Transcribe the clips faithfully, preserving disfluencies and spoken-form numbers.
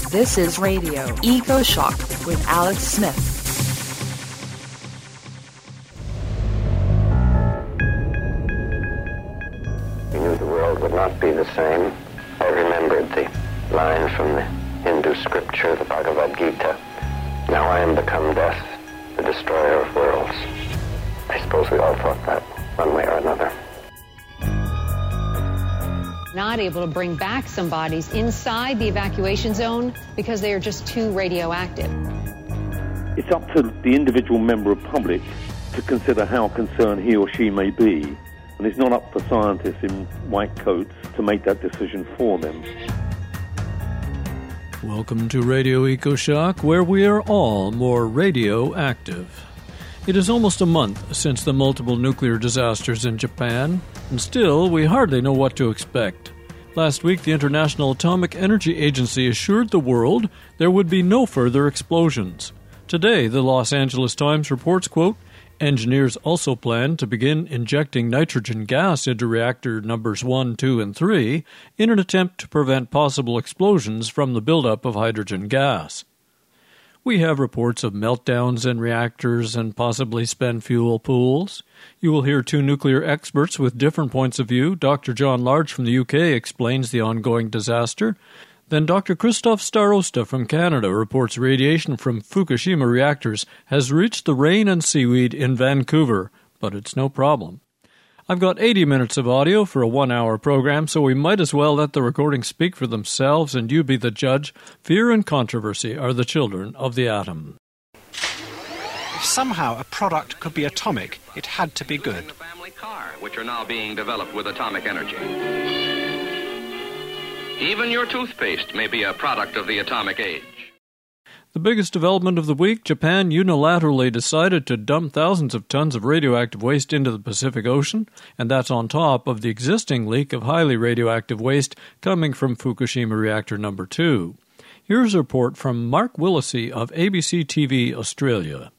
This is Radio Eco Shock with Alex Smith. We knew the world would not be the same. I remembered the line from the Hindu scripture, the Bhagavad Gita. Now I am become death, the destroyer of worlds. I suppose we all thought that one way or another. Not able to bring back some bodies inside the evacuation zone because they are just too radioactive. It's up to the individual member of public to consider how concerned he or she may be, and it's not up for scientists in white coats to make that decision for them. Welcome to Radio EcoShock, where we are all more radioactive. It is almost a month since the multiple nuclear disasters in Japan, and still we hardly know what to expect. Last week, the International Atomic Energy Agency assured the world there would be no further explosions. Today, the Los Angeles Times reports, quote, engineers also plan to begin injecting nitrogen gas into reactor numbers one, two, and three in an attempt to prevent possible explosions from the buildup of hydrogen gas. We have reports of meltdowns in reactors and possibly spent fuel pools. You will hear two nuclear experts with different points of view. Doctor John Large from the U K explains the ongoing disaster. Then Doctor Christoph Starosta from Canada reports radiation from Fukushima reactors has reached the rain and seaweed in Vancouver, but it's no problem. I've got eighty minutes of audio for a one-hour program, so we might as well let the recordings speak for themselves and you be the judge. Fear and controversy are the children of the atom. If somehow a product could be atomic, it had to be good. The family car, which are now being developed with atomic energy. Even your toothpaste may be a product of the atomic age. The biggest development of the week, Japan unilaterally decided to dump thousands of tons of radioactive waste into the Pacific Ocean, and that's on top of the existing leak of highly radioactive waste coming from Fukushima reactor number two. Here's a report from Mark Willesee of A B C T V Australia.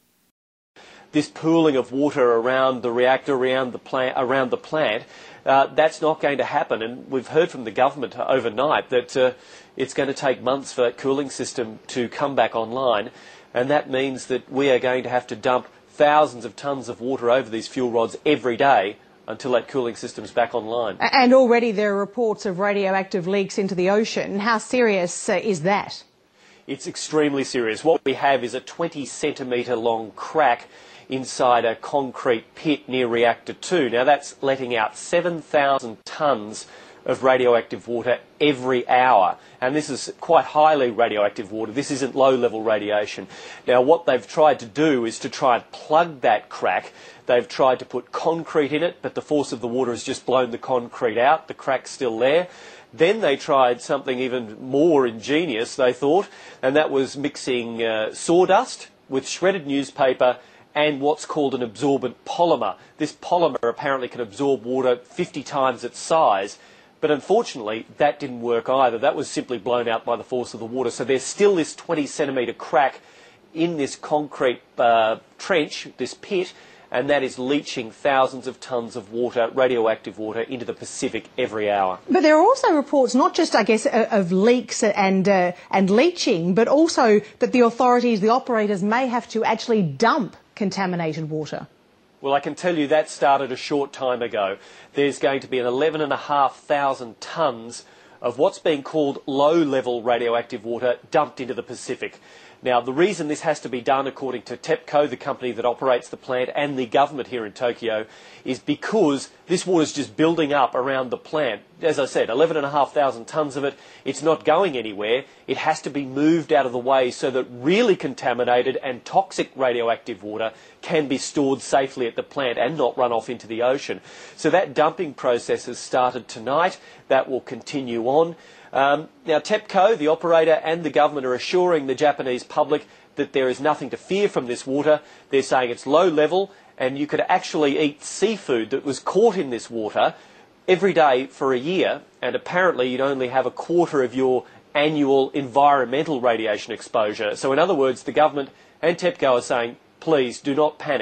This pooling of water around the reactor, around the plant, around the plant, uh, that's not going to happen. And we've heard from the government overnight that uh, it's going to take months for that cooling system to come back online, and that means that we are going to have to dump thousands of tons of water over these fuel rods every day until that cooling system's back online. And already there are reports of radioactive leaks into the ocean. How serious uh, is that? It's extremely serious. What we have is a twenty centimetre long crack inside a concrete pit near reactor two. Now that's letting out seven thousand tonnes of radioactive water every hour, and this is quite highly radioactive water. This isn't low-level radiation. Now what they've tried to do is to try and plug that crack. They've tried to put concrete in it, but the force of the water has just blown the concrete out. The crack's still there. Then they tried something even more ingenious, they thought, and that was mixing uh, sawdust with shredded newspaper and what's called an absorbent polymer. This polymer apparently can absorb water fifty times its size, but unfortunately that didn't work either. That was simply blown out by the force of the water. So there's still this twenty centimetre crack in this concrete uh, trench, this pit, and that is leaching thousands of tonnes of water, radioactive water, into the Pacific every hour. But there are also reports, not just, I guess, of leaks and uh, and leaching, but also that the authorities, the operators, may have to actually dump contaminated water. Well, I can tell you that started a short time ago. There's going to be an eleven thousand five hundred tonnes of what's being called low-level radioactive water dumped into the Pacific. Now, the reason this has to be done, according to TEPCO, the company that operates the plant, and the government here in Tokyo, is because this water is just building up around the plant. As I said, eleven thousand five hundred tonnes of it, it's not going anywhere. It has to be moved out of the way so that really contaminated and toxic radioactive water can be stored safely at the plant and not run off into the ocean. So that dumping process has started tonight. That will continue on. Um, now, TEPCO, the operator, and the government are assuring the Japanese public that there is nothing to fear from this water. They're saying it's low level, and you could actually eat seafood that was caught in this water every day for a year, and apparently you'd only have a quarter of your annual environmental radiation exposure. So in other words, the government and TEPCO are saying, please do not panic.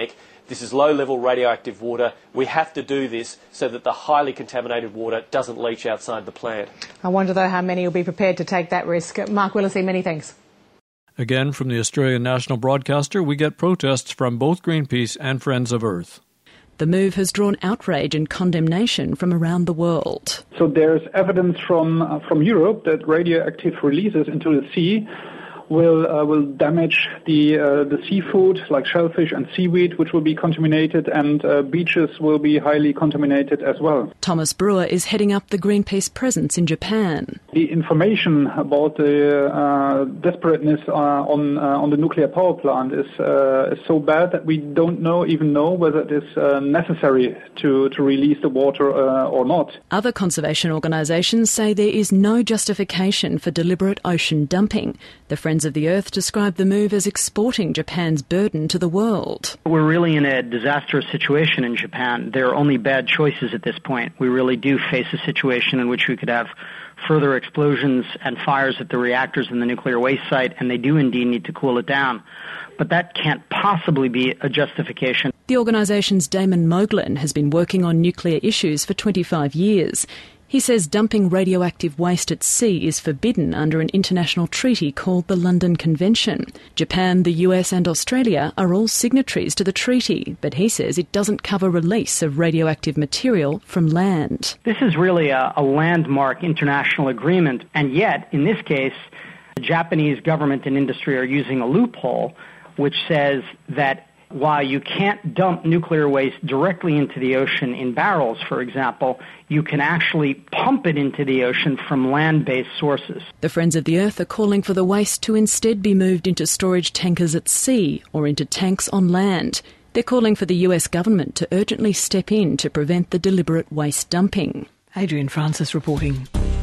This is low-level radioactive water. We have to do this so that the highly contaminated water doesn't leach outside the plant. I wonder, though, how many will be prepared to take that risk. Mark Willesee, many thanks. Again, from the Australian national broadcaster, we get protests from both Greenpeace and Friends of Earth. The move has drawn outrage and condemnation from around the world. So there's evidence from uh, from Europe that radioactive releases into the sea will uh, will damage the uh, the seafood like shellfish and seaweed, which will be contaminated, and uh, beaches will be highly contaminated as well. Thomas Brewer is heading up the Greenpeace presence in Japan. The information about the uh, desperateness uh, on uh, on the nuclear power plant is uh, is so bad that we don't know even know whether it is uh, necessary to to release the water uh, or not. Other conservation organisations say there is no justification for deliberate ocean dumping. The Friends of the Earth describe the move as exporting Japan's burden to the world. We're really in a disastrous situation in Japan. There are only bad choices at this point. We really do face a situation in which we could have further explosions and fires at the reactors in the nuclear waste site, and they do indeed need to cool it down. But that can't possibly be a justification. The organisation's Damon Moglen has been working on nuclear issues for twenty-five years. He says dumping radioactive waste at sea is forbidden under an international treaty called the London Convention. Japan, the U S and Australia are all signatories to the treaty, but he says it doesn't cover release of radioactive material from land. This is really a, a landmark international agreement, and yet, in this case, the Japanese government and industry are using a loophole which says that while you can't dump nuclear waste directly into the ocean in barrels, for example, you can actually pump it into the ocean from land-based sources. The Friends of the Earth are calling for the waste to instead be moved into storage tankers at sea or into tanks on land. They're calling for the U S government to urgently step in to prevent the deliberate waste dumping. Adrian Francis reporting.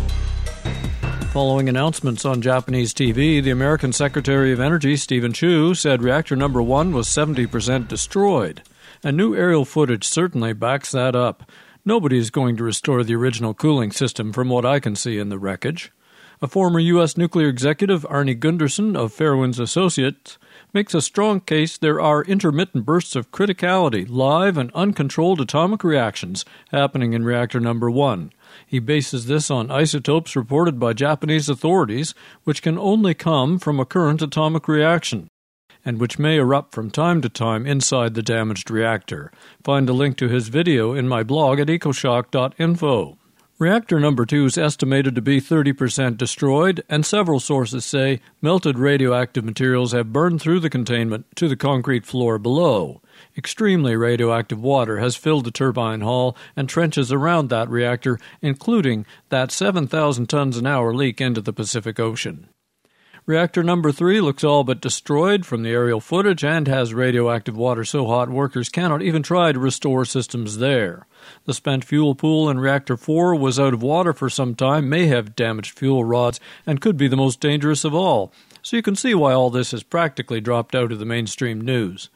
Following announcements on Japanese T V, the American Secretary of Energy, Stephen Chu, said reactor number one was seventy percent destroyed. And new aerial footage certainly backs that up. Nobody is going to restore the original cooling system from what I can see in the wreckage. A former U S nuclear executive, Arnie Gunderson of Fairwinds Associates, makes a strong case there are intermittent bursts of criticality, live and uncontrolled atomic reactions happening in reactor number one. He bases this on isotopes reported by Japanese authorities, which can only come from a current atomic reaction, and which may erupt from time to time inside the damaged reactor. Find a link to his video in my blog at ecoshock dot info. Reactor number two is estimated to be thirty percent destroyed, and several sources say melted radioactive materials have burned through the containment to the concrete floor below. Extremely radioactive water has filled the turbine hall and trenches around that reactor, including that seven thousand tons an hour leak into the Pacific Ocean. Reactor number three looks all but destroyed from the aerial footage and has radioactive water so hot workers cannot even try to restore systems there. The spent fuel pool in reactor four was out of water for some time, may have damaged fuel rods, and could be the most dangerous of all. So you can see why all this has practically dropped out of the mainstream news.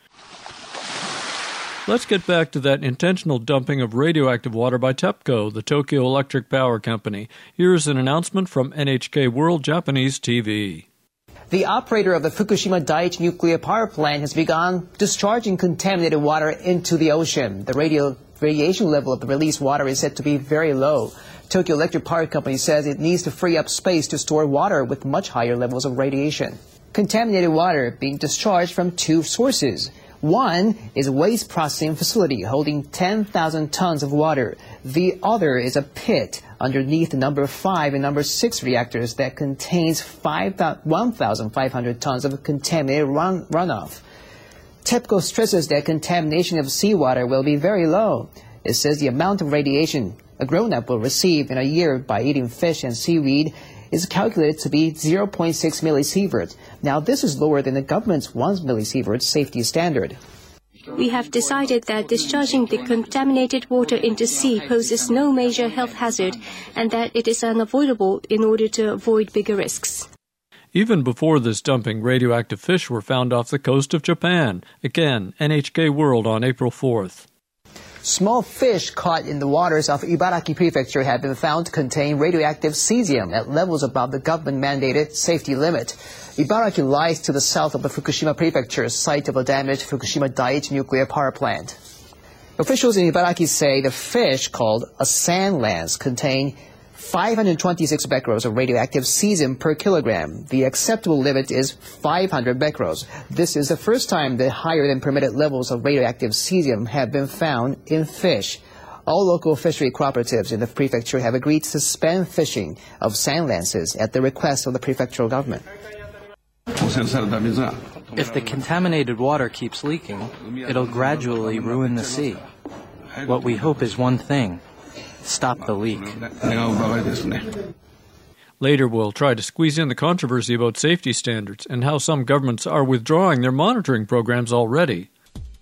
Let's get back to that intentional dumping of radioactive water by TEPCO, the Tokyo Electric Power Company. Here's an announcement from N H K World Japanese T V. The operator of the Fukushima Daiichi nuclear power plant has begun discharging contaminated water into the ocean. The radio radiation level of the released water is said to be very low. Tokyo Electric Power Company says it needs to free up space to store water with much higher levels of radiation. Contaminated water being discharged from two sources. One is a waste processing facility holding ten thousand tons of water. The other is a pit underneath the number five and number six reactors that contains one thousand five hundred tons of contaminated run runoff. TEPCO stresses that contamination of seawater will be very low. It says the amount of radiation a grown-up will receive in a year by eating fish and seaweed is calculated to be zero point six millisievert. Now, this is lower than the government's one millisievert safety standard. We have decided that discharging the contaminated water into sea poses no major health hazard and that it is unavoidable in order to avoid bigger risks. Even before this dumping, radioactive fish were found off the coast of Japan. Again, N H K World on April fourth. Small fish caught in the waters of Ibaraki Prefecture have been found to contain radioactive cesium at levels above the government-mandated safety limit. Ibaraki lies to the south of the Fukushima Prefecture, site of a damaged Fukushima Daiichi nuclear power plant. Officials in Ibaraki say the fish, called a sand lance, contain five hundred twenty-six becquerels of radioactive cesium per kilogram. The acceptable limit is five hundred becquerels. This is the first time that higher than permitted levels of radioactive cesium have been found in fish. All local fishery cooperatives in the prefecture have agreed to suspend fishing of sand lances at the request of the prefectural government. If the contaminated water keeps leaking, it'll gradually ruin the sea. What we hope is one thing: stop the leak. Later, we'll try to squeeze in the controversy about safety standards and how some governments are withdrawing their monitoring programs already.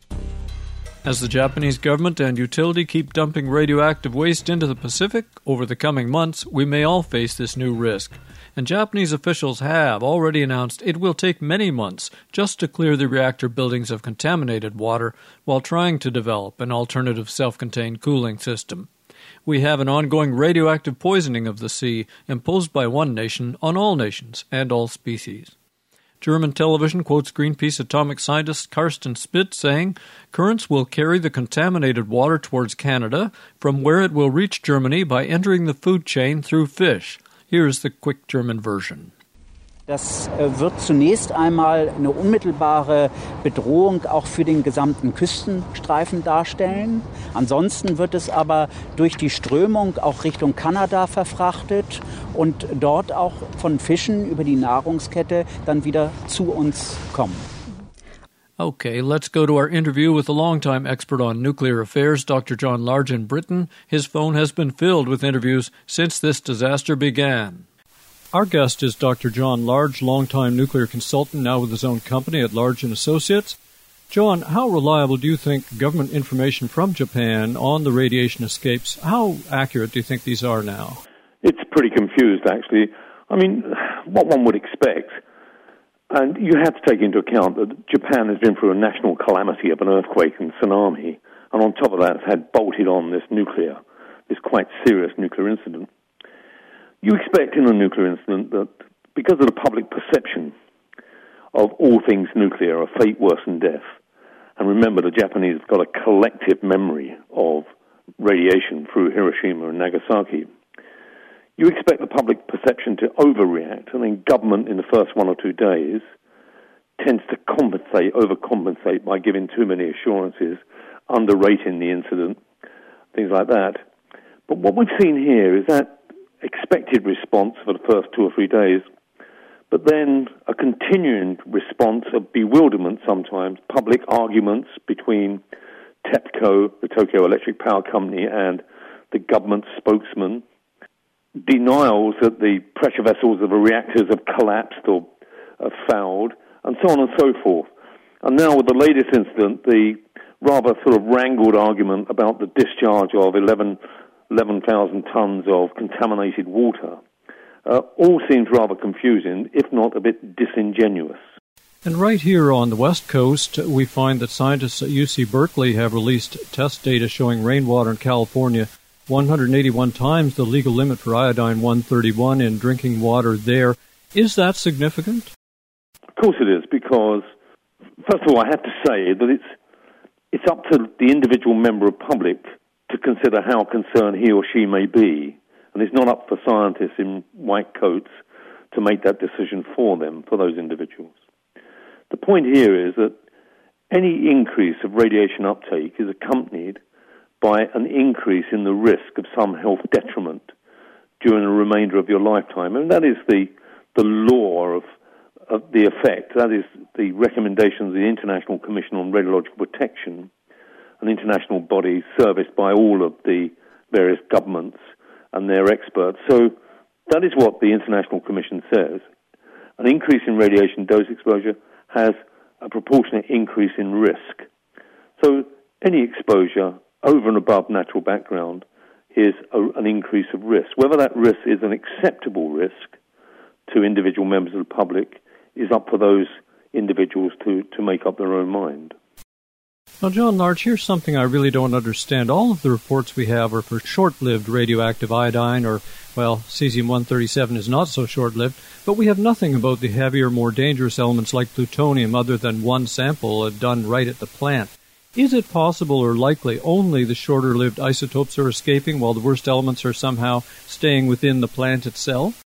As the Japanese government and utility keep dumping radioactive waste into the Pacific, over the coming months, we may all face this new risk. And Japanese officials have already announced it will take many months just to clear the reactor buildings of contaminated water while trying to develop an alternative self-contained cooling system. We have an ongoing radioactive poisoning of the sea imposed by one nation on all nations and all species. German television quotes Greenpeace atomic scientist Carsten Spitz saying, "Currents will carry the contaminated water towards Canada, from where it will reach Germany by entering the food chain through fish." Here's the quick German version. Das wird zunächst einmal eine unmittelbare Bedrohung auch für den gesamten Küstenstreifen darstellen. Ansonsten wird es aber durch die Strömung auch Richtung Kanada verfrachtet und dort auch von Fischen über die Nahrungskette dann wieder zu uns kommen. Okay, let's go to our interview with a longtime expert on nuclear affairs, Doctor John Large in Britain. His phone has been filled with interviews since this disaster began. Our guest is Doctor John Large, longtime nuclear consultant, now with his own company at Large and Associates. John, how reliable do you think government information from Japan on the radiation escapes, how accurate do you think these are now? It's pretty confused, actually. I mean, what one would expect. And you have to take into account that Japan has been through a national calamity of an earthquake and tsunami, and on top of that, it's had bolted on this nuclear, this quite serious nuclear incident. You expect in a nuclear incident that because of the public perception of all things nuclear, a fate worse than death, and remember the Japanese have got a collective memory of radiation through Hiroshima and Nagasaki, you expect the public perception to overreact, and then government in the first one or two days tends to compensate, overcompensate by giving too many assurances, underrating the incident, things like that. But what we've seen here is that expected response for the first two or three days, but then a continuing response of bewilderment sometimes, public arguments between TEPCO, the Tokyo Electric Power Company, and the government spokesman, denials that the pressure vessels of the reactors have collapsed or have fouled, and so on and so forth. And now with the latest incident, the rather sort of wrangled argument about the discharge of eleven thousand tons of contaminated water, uh, all seems rather confusing, if not a bit disingenuous. And right here on the West Coast, we find that scientists at U C Berkeley have released test data showing rainwater in California one hundred eighty-one times the legal limit for iodine one thirty-one in drinking water there. Is that significant? Of course it is, because, first of all, I have to say that it's it's up to the individual member of public to consider how concerned he or she may be, and it's not up for scientists in white coats to make that decision for them, for those individuals. The point here is that any increase of radiation uptake is accompanied by an increase in the risk of some health detriment during the remainder of your lifetime. And that is the the law of, of the effect. That is the recommendation of the International Commission on Radiological Protection, an international body serviced by all of the various governments and their experts. So that is what the International Commission says. An increase in radiation dose exposure has a proportionate increase in risk. So any exposure over and above natural background is a, an increase of risk. Whether that risk is an acceptable risk to individual members of the public is up for those individuals to, to make up their own mind. Now, John Larch, here's something I really don't understand. All of the reports we have are for short-lived radioactive iodine, or, well, cesium one thirty-seven is not so short-lived, but we have nothing about the heavier, more dangerous elements like plutonium other than one sample uh, done right at the plant. Is it possible or likely only the shorter-lived isotopes are escaping while the worst elements are somehow staying within the plant itself?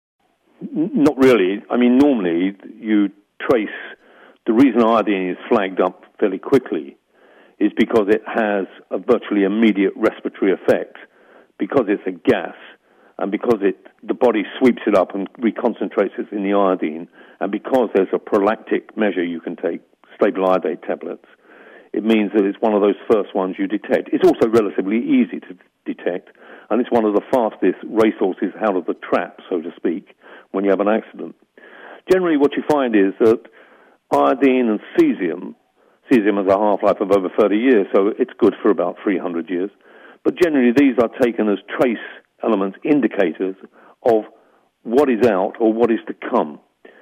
Not really. I mean, normally you trace the reason iodine is flagged up fairly quickly is because it has a virtually immediate respiratory effect, because it's a gas, and because it the body sweeps it up and reconcentrates it in the iodine, and because there's a prophylactic measure you can take, stable iodate tablets, it means that it's one of those first ones you detect. It's also relatively easy to detect, and it's one of the fastest racehorses out of the trap, so to speak, when you have an accident. Generally, what you find is that iodine and cesium, cesium has a half-life of over thirty years, so it's good for about three hundred years. But generally, these are taken as trace elements, indicators of what is out or what is to come.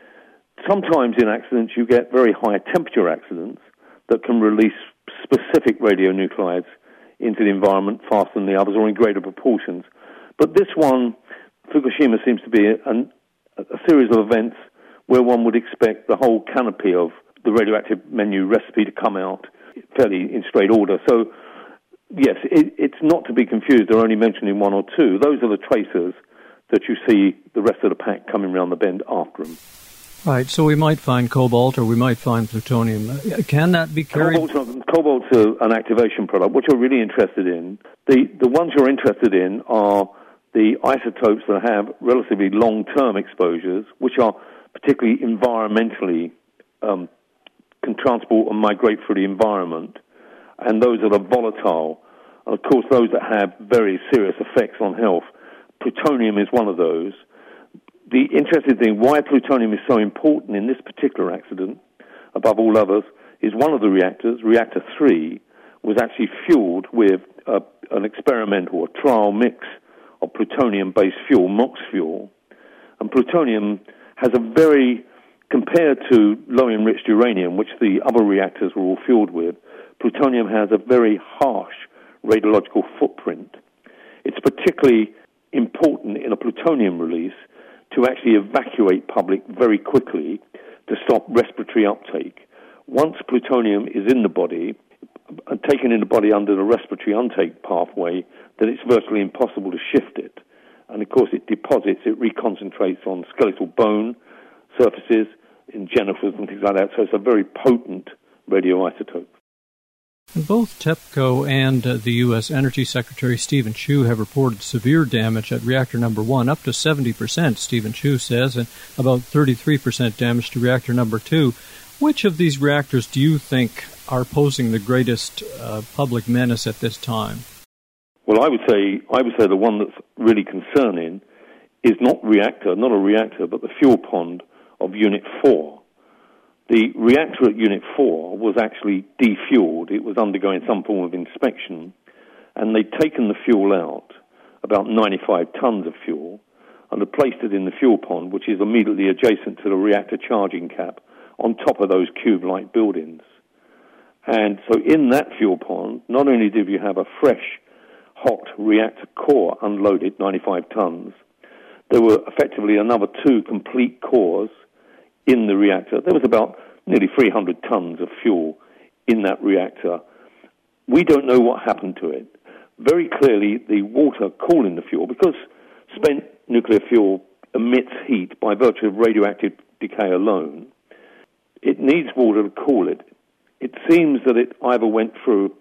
Sometimes in accidents, you get very high temperature accidents that can release specific radionuclides into the environment faster than the others or in greater proportions. But this one, Fukushima, seems to be an, a series of events where one would expect the whole canopy of the radioactive menu recipe to come out fairly in straight order. So, yes, it, it's not to be confused. They're only mentioning one or two. Those are the tracers that you see the rest of the pack coming around the bend after them. Right, so we might find cobalt or we might find plutonium. Can that be carried? Cobalt's, cobalt's a, an activation product. What you're really interested in, the, the ones you're interested in are the isotopes that have relatively long-term exposures, which are particularly environmentally, um, can transport and migrate through the environment, and those that are volatile. And of course, those that have very serious effects on health. Plutonium is one of those. The interesting thing, why plutonium is so important in this particular accident, above all others, is one of the reactors, reactor three, was actually fueled with a, an experimental, a trial mix of plutonium-based fuel, MOX fuel. And plutonium has a very, compared to low-enriched uranium, which the other reactors were all fueled with, plutonium has a very harsh radiological footprint. It's particularly important in a plutonium release to actually evacuate public very quickly to stop respiratory uptake. Once plutonium is in the body, uh, taken in the body under the respiratory uptake pathway, then it's virtually impossible to shift it. And of course it deposits, it reconcentrates on skeletal bone surfaces, in genitals and things like that, so it's a very potent radioisotope. Both TEPCO and uh, the U S Energy Secretary Stephen Chu have reported severe damage at reactor number one, up to seventy percent, Stephen Chu says, and about thirty-three percent damage to reactor number two. Which of these reactors do you think are posing the greatest uh, public menace at this time? Well, I would say I would say the one that's really concerning is not reactor, not a reactor, but the fuel pond of Unit four. The reactor at Unit four was actually defueled. It was undergoing some form of inspection, and they'd taken the fuel out, about ninety-five tons of fuel, and had placed it in the fuel pond, which is immediately adjacent to the reactor charging cap, on top of those cube-like buildings. And so in that fuel pond, not only did you have a fresh, hot reactor core unloaded, ninety-five tons, there were effectively another two complete cores in the reactor. There was about nearly three hundred tons of fuel in that reactor. We don't know what happened to it. Very clearly, the water cooling the fuel, because spent nuclear fuel emits heat by virtue of radioactive decay alone, it needs water to cool it. It seems that it either went through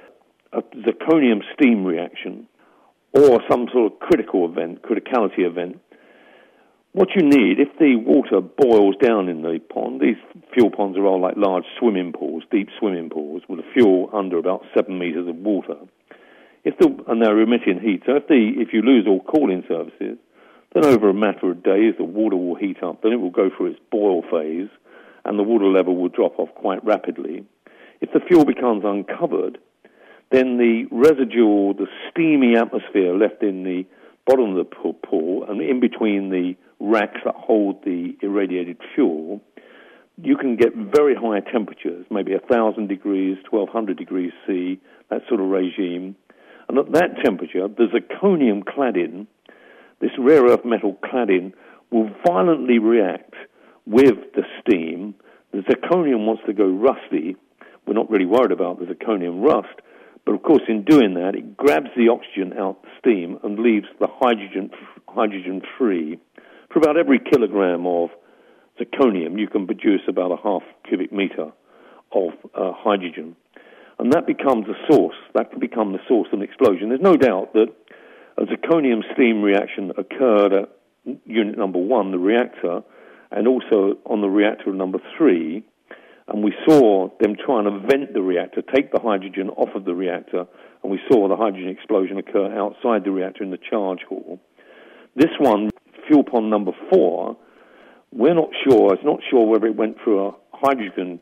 a zirconium steam reaction or some sort of critical event, criticality event. What you need, if the water boils down in the pond, these fuel ponds are all like large swimming pools, deep swimming pools, with the fuel under about seven meters of water. If the, and they're emitting heat. So if the if you lose all cooling services, then over a matter of days the water will heat up, then it will go through its boil phase, and the water level will drop off quite rapidly. If the fuel becomes uncovered, then the residual, the steamy atmosphere left in the bottom of the pool and in between the racks that hold the irradiated fuel, you can get very high temperatures, maybe one thousand degrees, twelve hundred degrees C, that sort of regime. And at that temperature, the zirconium cladding, this rare earth metal cladding, will violently react with the steam. The zirconium wants to go rusty. We're not really worried about the zirconium rust, but of course in doing that, it grabs the oxygen out the steam and leaves the hydrogen hydrogen free. For about every kilogram of zirconium, you can produce about a half cubic meter of uh, hydrogen. And that becomes a source, that can become the source of an explosion. There's no doubt that a zirconium steam reaction occurred at unit number one, the reactor, and also on the reactor number three. And we saw them trying to vent the reactor, take the hydrogen off of the reactor, and we saw the hydrogen explosion occur outside the reactor in the charge hall. This one, fuel pond number four, we're not sure, it's not sure whether it went through a hydrogen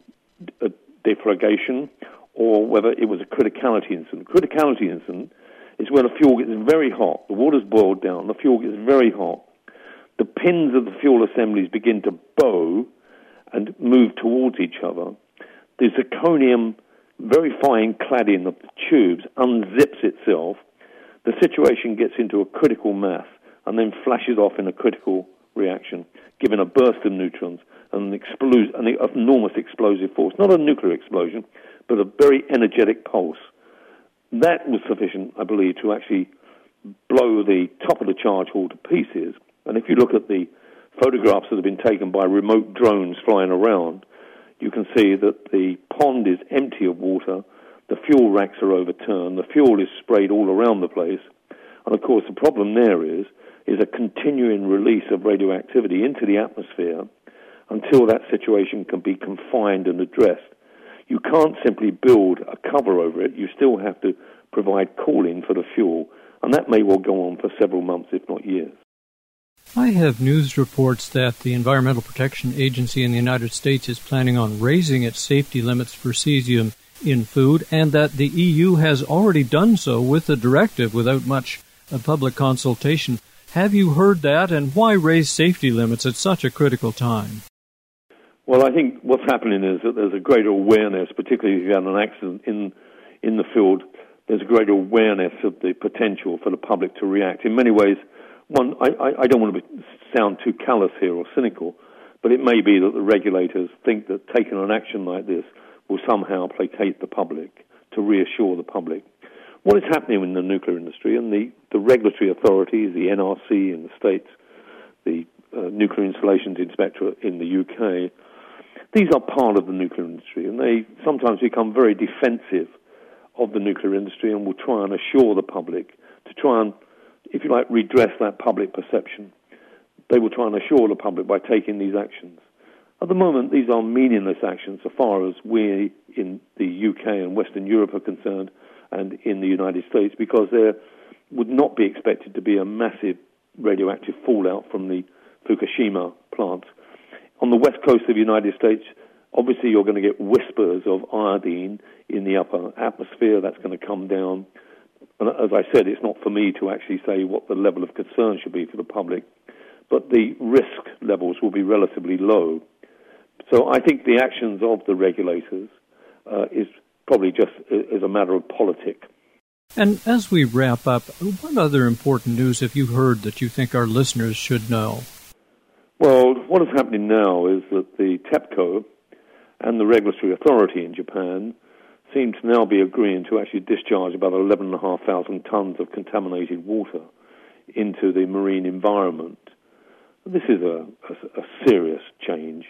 deflagration or whether it was a criticality incident. Criticality incident is where the fuel gets very hot, the water's boiled down, the fuel gets very hot, the pins of the fuel assemblies begin to bow and move towards each other. The zirconium, very fine cladding of the tubes, unzips itself. The situation gets into a critical mass and then flashes off in a critical reaction, giving a burst of neutrons and an, explos- an enormous explosive force. Not a nuclear explosion, but a very energetic pulse. That was sufficient, I believe, to actually blow the top of the charge hall to pieces. And if you look at the photographs that have been taken by remote drones flying around, you can see that the pond is empty of water, the fuel racks are overturned, the fuel is sprayed all around the place, and of course the problem there is, is a continuing release of radioactivity into the atmosphere until that situation can be confined and addressed. You can't simply build a cover over it, you still have to provide cooling for the fuel, and that may well go on for several months, if not years. I have news reports that the Environmental Protection Agency in the United States is planning on raising its safety limits for cesium in food, and that the E U has already done so with a directive without much uh, public consultation. Have you heard that, and why raise safety limits at such a critical time? Well, I think what's happening is that there's a greater awareness, particularly if you have an accident in in the field, there's a greater awareness of the potential for the public to react. In many ways, One, I, I don't want to be, sound too callous here or cynical, but it may be that the regulators think that taking an action like this will somehow placate the public, to reassure the public. What is happening in the nuclear industry, and the, the regulatory authorities, the N R C in the States, the uh, Nuclear Installations Inspectorate in the U K, these are part of the nuclear industry, and they sometimes become very defensive of the nuclear industry and will try and assure the public to try and, if you like, redress that public perception. They will try and assure the public by taking these actions. At the moment, these are meaningless actions so far as we in the U K and Western Europe are concerned, and in the United States, because there would not be expected to be a massive radioactive fallout from the Fukushima plant. On the west coast of the United States, obviously you're going to get whispers of iodine in the upper atmosphere. That's going to come down. And as I said, it's not for me to actually say what the level of concern should be for the public, but the risk levels will be relatively low. So I think the actions of the regulators uh, is probably just is a matter of politics. And as we wrap up, what other important news have you heard that you think our listeners should know? Well, what is happening now is that the TEPCO and the regulatory authority in Japan seem to now be agreeing to actually discharge about eleven thousand five hundred tons of contaminated water into the marine environment. This is a, a, a serious change.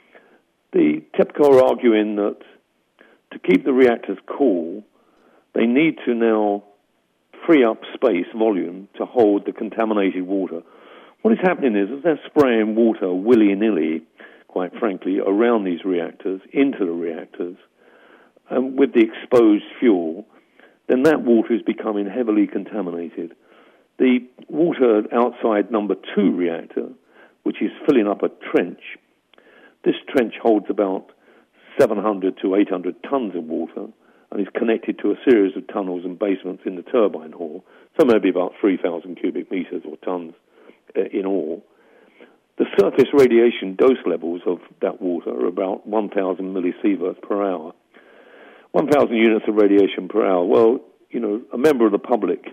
The TEPCO are arguing that to keep the reactors cool, they need to now free up space, volume, to hold the contaminated water. What is happening is that they're spraying water willy-nilly, quite frankly, around these reactors, into the reactors, and with the exposed fuel, then that water is becoming heavily contaminated. The water outside number two reactor, which is filling up a trench, this trench holds about seven hundred to eight hundred tons of water and is connected to a series of tunnels and basements in the turbine hall, so maybe about three thousand cubic meters or tons uh, in all. the surface radiation dose levels of that water are about one thousand millisieverts per hour. one thousand units of radiation per hour. Well, you know, a member of the public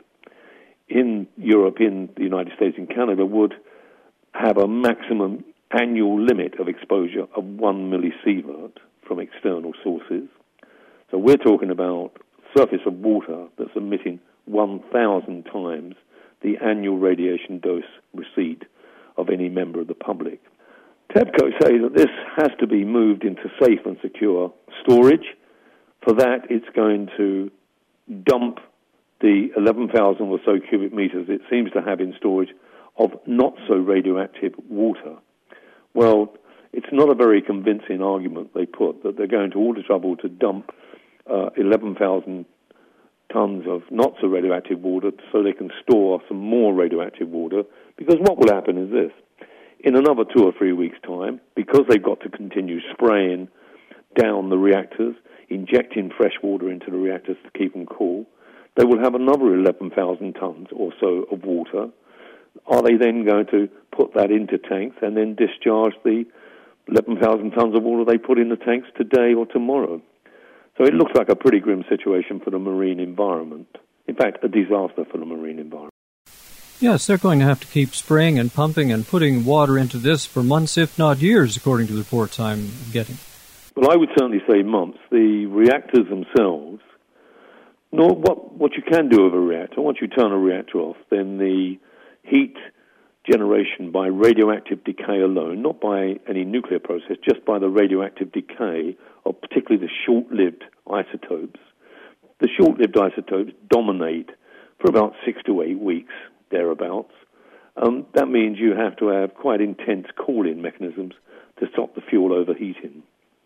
in Europe, in the United States, in Canada would have a maximum annual limit of exposure of one millisievert from external sources. So we're talking about surface of water that's emitting one thousand times the annual radiation dose receipt of any member of the public. TEPCO say that this has to be moved into safe and secure storage. For that, it's going to dump the eleven thousand or so cubic meters it seems to have in storage of not-so-radioactive water. Well, it's not a very convincing argument they put, that they're going to all the trouble to dump uh, eleven thousand tons of not-so-radioactive water so they can store some more radioactive water, because what will happen is this. In another two or three weeks' time, because they've got to continue spraying down the reactors, injecting fresh water into the reactors to keep them cool, they will have another eleven thousand tons or so of water. Are they then going to put that into tanks and then discharge the eleven thousand tons of water they put in the tanks today or tomorrow? So it looks like a pretty grim situation for the marine environment. In fact, a disaster for the marine environment. Yes, they're going to have to keep spraying and pumping and putting water into this for months, if not years, according to the reports I'm getting. Well, I would certainly say months. The reactors themselves, no, what, what you can do with a reactor, once you turn a reactor off, then the heat generation by radioactive decay alone, not by any nuclear process, just by the radioactive decay of particularly the short-lived isotopes. The short-lived isotopes dominate for about six to eight weeks, thereabouts. Um, that means you have to have quite intense cooling mechanisms to stop the fuel overheating.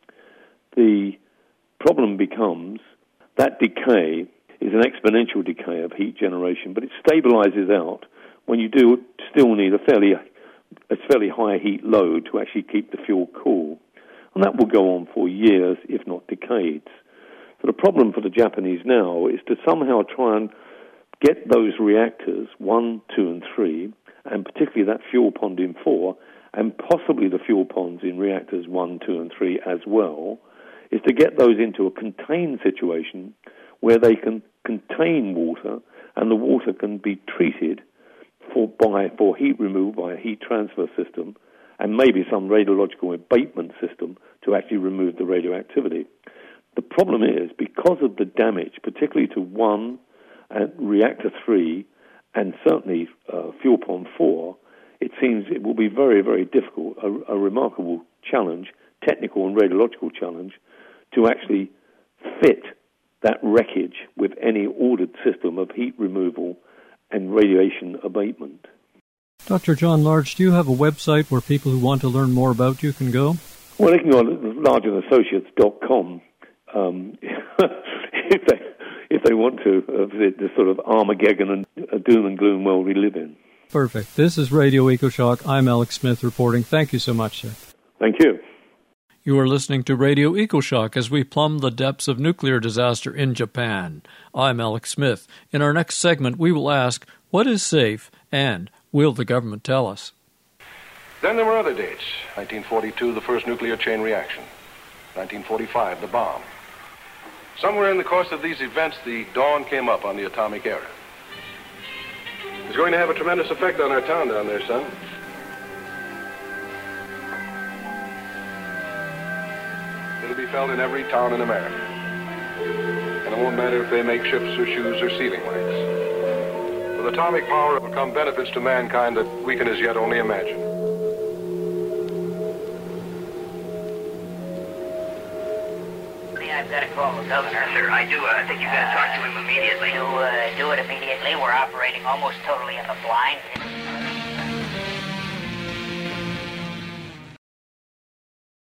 The problem becomes that decay is an exponential decay of heat generation, but it stabilizes out when you do still need a fairly, a fairly high heat load to actually keep the fuel cool. And that will go on for years, if not decades. So the problem for the Japanese now is to somehow try and get those reactors, one, two, and three, and particularly that fuel pond in four, and possibly the fuel ponds in reactors one, two, and three as well, is to get those into a contained situation where they can contain water, and the water can be treated for by for heat removal by a heat transfer system, and maybe some radiological abatement system to actually remove the radioactivity. The problem is, because of the damage, particularly to one and reactor three, and certainly uh, fuel pond four, it seems it will be very, very difficult, a, a remarkable challenge, technical and radiological challenge, to actually fit that wreckage with any ordered system of heat removal and radiation abatement. Doctor John Large, do you have a website where people who want to learn more about you can go? Well, they can go to large and associates dot com um, if they if they want to uh, visit the sort of Armageddon and uh, doom and gloom world we live in. Perfect. This is Radio EcoShock. I'm Alex Smith reporting. Thank you so much, sir. Thank you. You are listening to Radio EcoShock as we plumb the depths of nuclear disaster in Japan. I'm Alex Smith. In our next segment, we will ask, what is safe, and will the government tell us? Then there were other dates. nineteen forty-two, the first nuclear chain reaction. nineteen forty-five, the bomb. Somewhere in the course of these events, the dawn came up on the atomic era. It's going to have a tremendous effect on our town down there, son. It'll be felt in every town in America. And it won't matter if they make ships or shoes or sealing lights. With atomic power will come benefits to mankind that we can as yet only imagine. I've got to call the governor. Sir, I do. Uh, I think you've got to talk to him immediately. To uh, do it immediately. We're operating almost totally in the blind.